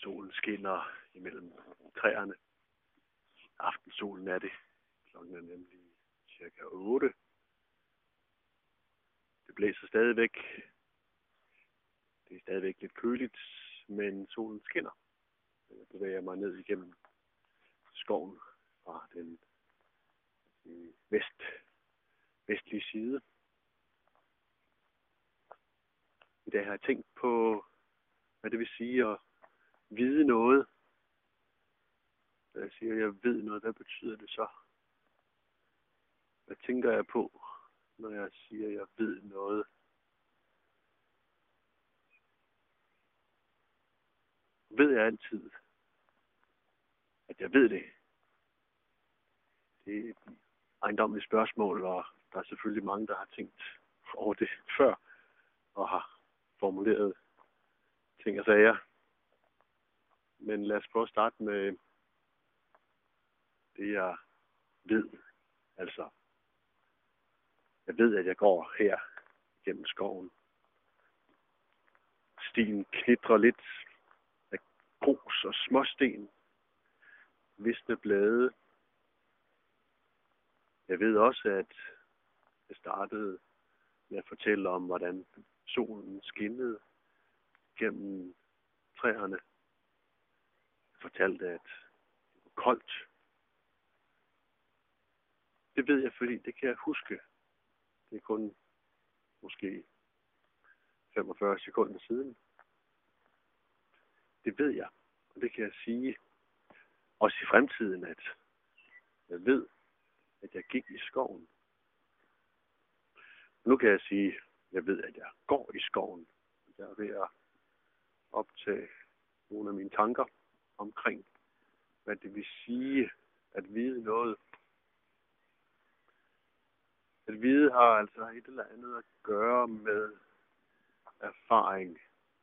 Solen skinner imellem træerne. Aftensolen er det. Klokken er nemlig cirka 8. Det blæser stadigvæk. Det er stadigvæk lidt køligt, men solen skinner. Jeg bevæger mig ned igennem skoven fra den vestlige side. I dag har jeg tænkt på, hvad det vil sige at vide noget. Når jeg siger, at jeg ved noget, hvad betyder det så? Hvad tænker jeg på, når jeg siger, at jeg ved noget? Ved jeg altid, at jeg ved det? Det er et ejendommeligt spørgsmål, og der er selvfølgelig mange, der har tænkt over det før, og har formuleret ting og sager. Men lad os prøve at starte med det, jeg ved. Altså, jeg ved, at jeg går her gennem skoven. Stien knitrer lidt af grus og småsten, visne blade. Jeg ved også, at jeg startede med at fortælle om, hvordan solen skinnede gennem træerne. Jeg fortalte, at det var koldt. Det ved jeg, fordi det kan jeg huske. Det er kun måske 45 sekunder siden. Det ved jeg, og det kan jeg sige også i fremtiden, at jeg ved, at jeg gik i skoven. Nu kan jeg sige, at jeg ved, at jeg går i skoven. Jeg er ved at optage nogle af mine tanker omkring, hvad det vil sige at vide noget. At vide har altså et eller andet at gøre med erfaring.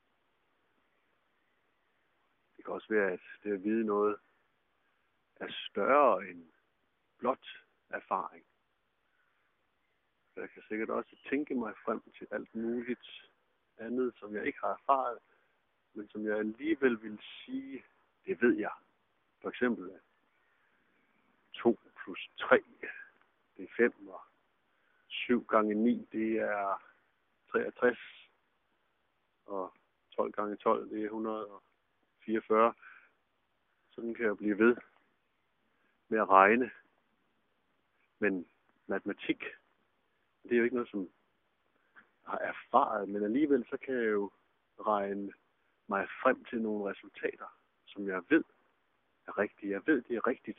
Det kan også være, at det at vide noget er større end blot erfaring. Jeg kan sikkert også tænke mig frem til alt muligt andet, som jeg ikke har erfaret, men som jeg alligevel vil sige, det ved jeg. For eksempel, at 2 plus 3, det er 5, og 7 gange 9, det er 63, og 12 gange 12, det er 144. Sådan kan jeg blive ved med at regne. Men matematik, det er jo ikke noget, som jeg har erfaret, men alligevel så kan jeg jo regne mig frem til nogle resultater, som jeg ved er rigtige. Jeg ved, det er rigtigt.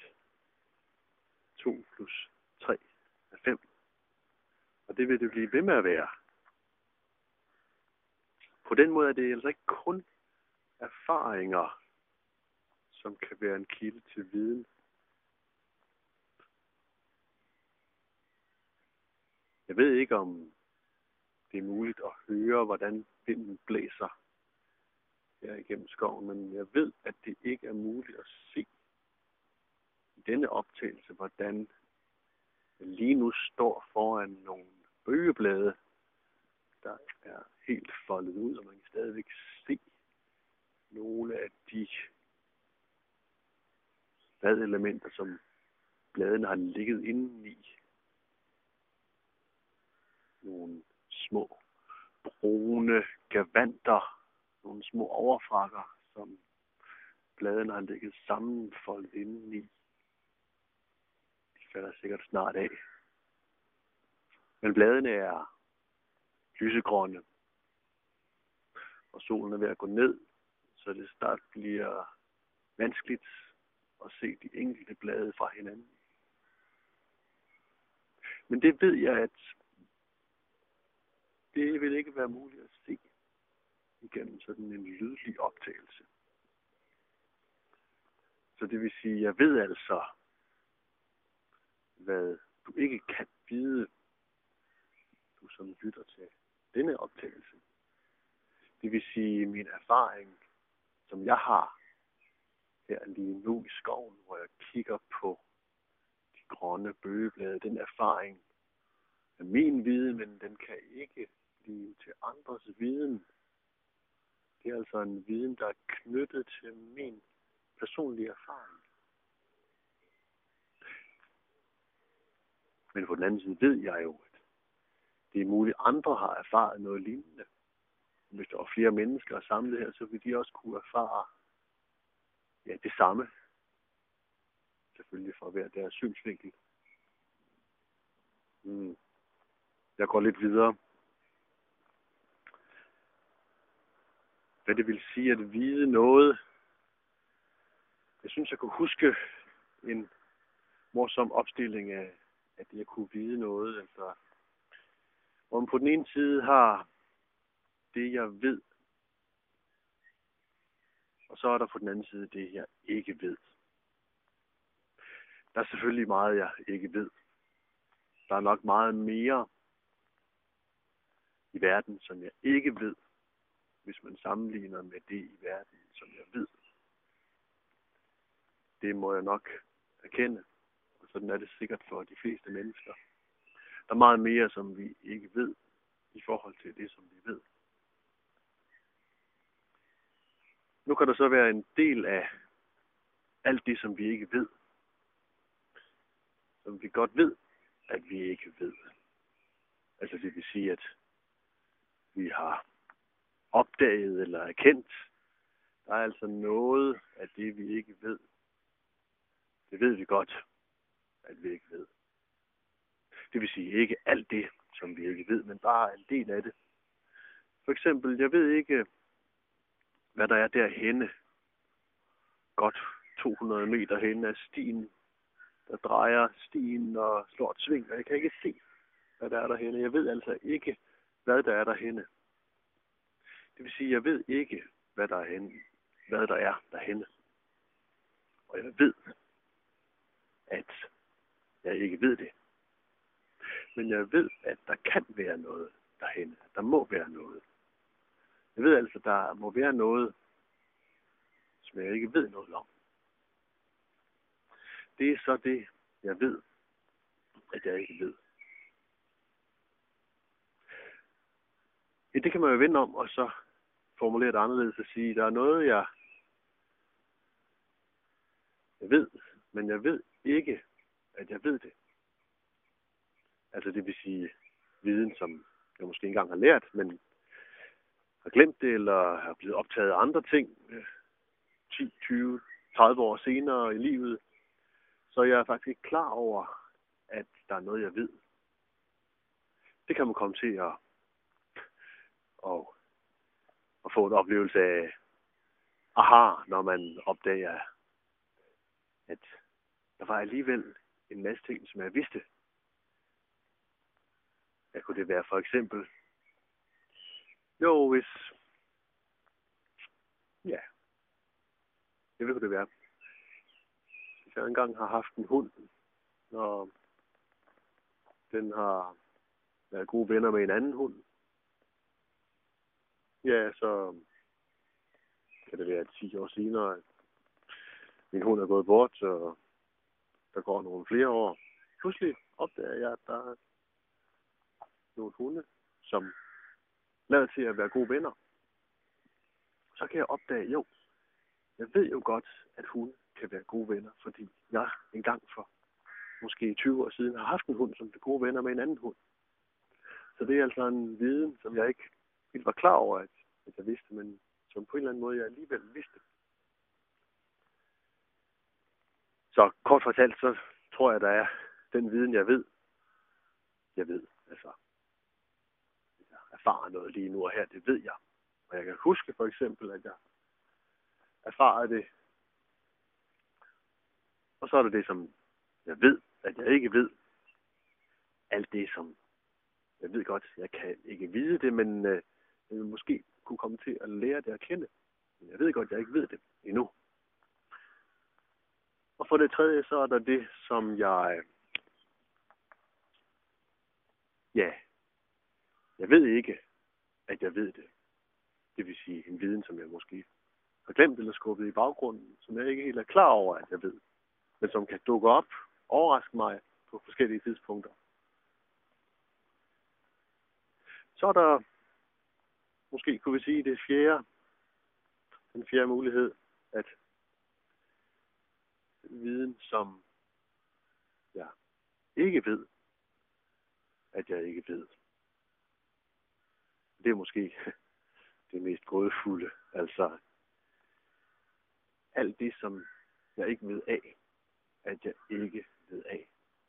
2 plus 3 er 5. Og det vil det blive ved med at være. På den måde er det altså ikke kun erfaringer, som kan være en kilde til viden. Jeg ved ikke, om det er muligt at høre, hvordan vinden blæser her igennem skoven, men jeg ved, at det ikke er muligt at se i denne optagelse, hvordan jeg lige nu står foran nogle bøgeblade, der er helt foldet ud, og man kan stadigvæk se nogle af de bladelementer, som bladene har ligget indeni. Nogle små brune gavanter, nogle små overfrakker, som bladene har ligget sammenfoldet indeni. De falder sikkert snart af. Men bladene er lysegrønne, og solen er ved at gå ned, så det snart bliver vanskeligt at se de enkelte blade fra hinanden. Men det ved jeg, at det vil ikke være muligt at se igennem sådan en lydlig optagelse. Så det vil sige, at jeg ved altså, hvad du ikke kan vide, du som lytter til denne optagelse. Det vil sige, min erfaring, som jeg har her lige nu i skoven, hvor jeg kigger på de grønne bøgeblade, den erfaring er min viden, men den kan ikke blive til andres viden. Det Det er altså en viden, der er knyttet til min personlige erfaring. Men på den anden side ved jeg jo, at det er muligt, at andre har erfaret noget lignende. Hvis der var flere mennesker samlet her, så ville de også kunne erfare det samme. Selvfølgelig for hver deres synsvinkel. Jeg går lidt videre. Hvad det vil sige at vide noget. Jeg synes, jeg kunne huske en morsom opstilling af det at kunne vide noget. Altså, hvor man på den ene side har det, jeg ved. Og så er der på den anden side det, jeg ikke ved. Der er selvfølgelig meget, jeg ikke ved. Der er nok meget mere i verden, som jeg ikke ved, hvis man sammenligner med det i verden, som jeg ved. Det må jeg nok erkende, og sådan er det sikkert for de fleste mennesker. Der er meget mere, som vi ikke ved, i forhold til det, som vi ved. Nu kan der så være en del af alt det, som vi ikke ved, som vi godt ved, at vi ikke ved. Altså det vil sige, at vi har opdaget eller erkendt. Der er altså noget af det, vi ikke ved. Det ved vi godt, at vi ikke ved. Det vil sige ikke alt det, som vi ikke ved, men bare en del af det. For eksempel, jeg ved ikke, hvad der er derhenne. Godt 200 meter henne af stien, der drejer stien og slår et sving, og jeg kan ikke se, hvad der er derhenne. Jeg ved altså ikke, hvad der er derhenne. Det vil sige, jeg ved ikke, hvad der er derhenne. Og jeg ved, at jeg ikke ved det. Men jeg ved, at der kan være noget derhenne. Der må være noget. Jeg ved altså, der må være noget, som jeg ikke ved noget om. Det er så det, jeg ved, at jeg ikke ved. Ja, det kan man jo vende om, og så formulere det anderledes og sige, der er noget, jeg ved, men jeg ved ikke, at jeg ved det. Altså det vil sige viden, som jeg måske engang har lært, men har glemt det, eller har blevet optaget af andre ting 10, 20, 30 år senere i livet. Så jeg er faktisk ikke klar over, at der er noget, jeg ved. Det kan man komme til at få en oplevelse af aha, når man opdager, at der var alligevel en masse ting, som jeg vidste. Hvad kunne det være for eksempel? Jo, hvis... Ja. Det kunne det være. Hvis jeg engang har haft en hund, og den har været gode venner med en anden hund, ja, så kan det være 10 år senere, at min hund er gået bort, og der går nogle flere år. Pludselig opdager jeg, at der er nogle hunde, som lader til at være gode venner. Så kan jeg opdage, jo, jeg ved jo godt, at hunde kan være gode venner, fordi jeg engang for måske 20 år siden har haft en hund, som blev gode venner med en anden hund. Så det er altså en viden, som jeg ikke helt var klar over, at jeg vidste, men som på en eller anden måde jeg alligevel vidste. Så kort fortalt, så tror jeg, der er den viden, jeg ved. Altså, jeg erfarer noget lige nu og her, det ved jeg. Og jeg kan huske for eksempel, at jeg erfarer det. Og så er det det, som jeg ved, at jeg ikke ved. Alt det, som jeg ved godt, jeg kan ikke vide det, men jeg vil måske kunne komme til at lære det at kende. Men jeg ved godt, at jeg ikke ved det endnu. Og for det tredje, så er der det, som jeg ved ikke, at jeg ved det. Det vil sige en viden, som jeg måske har glemt eller skubbet i baggrunden, som jeg ikke helt er klar over, at jeg ved. Men som kan dukke op, overraske mig på forskellige tidspunkter. Så er der, måske kunne vi sige, det fjerde, Den fjerde mulighed, at viden, som jeg ikke ved, at jeg ikke ved. Det er måske det mest gådefulde. Altså, alt det, som jeg ikke ved af, at jeg ikke ved af.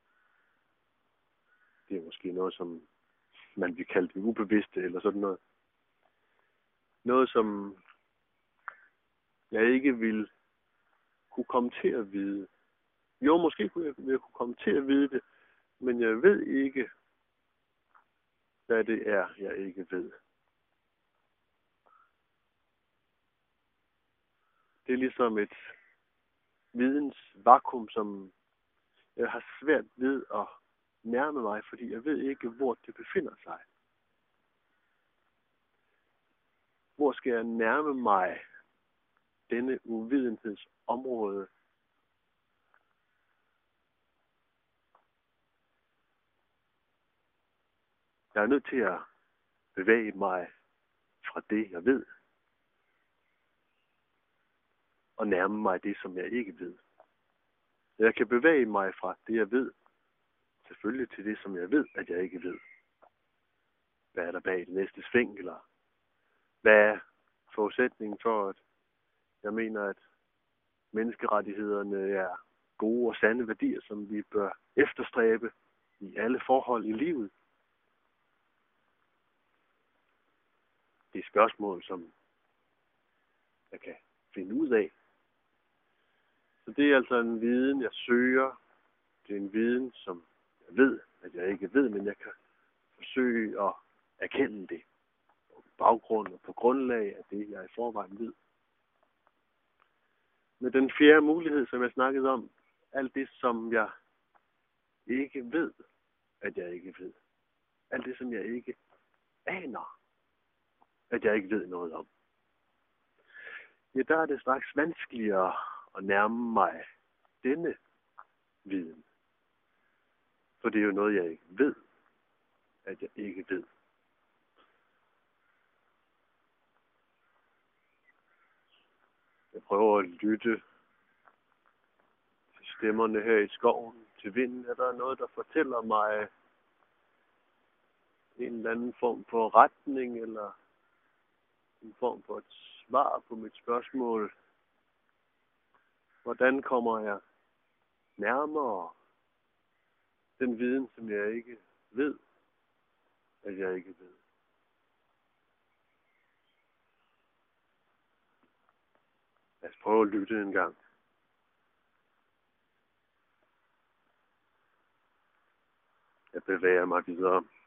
Det er måske noget, som man vil kalde det ubevidste, eller sådan noget. Noget, som jeg ikke vil kunne komme til at vide. Jo, måske vil jeg kunne komme til at vide det, men jeg ved ikke, hvad det er, jeg ikke ved. Det er ligesom et vidensvakuum, som jeg har svært ved at nærme mig, fordi jeg ved ikke, hvor det befinder sig. Hvor skal jeg nærme mig denne uvidenhedsområde? Jeg er nødt til at bevæge mig fra det, jeg ved, og nærme mig det, som jeg ikke ved. Jeg kan bevæge mig fra det, jeg ved, selvfølgelig til det, som jeg ved, at jeg ikke ved. Hvad er der bag det næste sving, eller hvad er forudsætningen for, at jeg mener, at menneskerettighederne er gode og sande værdier, som vi bør efterstræbe i alle forhold i livet? Det er spørgsmål, som jeg kan finde ud af. Så det er altså en viden, jeg søger. Det er en viden, som jeg ved, at jeg ikke ved, men jeg kan forsøge at erkende det på baggrund og på grundlag af det, jeg i forvejen ved. Med den fjerde mulighed, som jeg snakkede om, alt det, som jeg ikke ved, at jeg ikke ved. Alt det, som jeg ikke aner, at jeg ikke ved noget om. Ja, der er det straks vanskeligere at nærme mig denne viden. For det er jo noget, jeg ikke ved, at jeg ikke ved. Jeg prøver at lytte til stemmerne her i skoven, til vinden. Er der noget, der fortæller mig en eller anden form for retning, eller en form for et svar på mit spørgsmål? Hvordan kommer jeg nærmere den viden, som jeg ikke ved, at jeg ikke ved? Lad os prøve at lytte en gang. Jeg bevæger mig videre.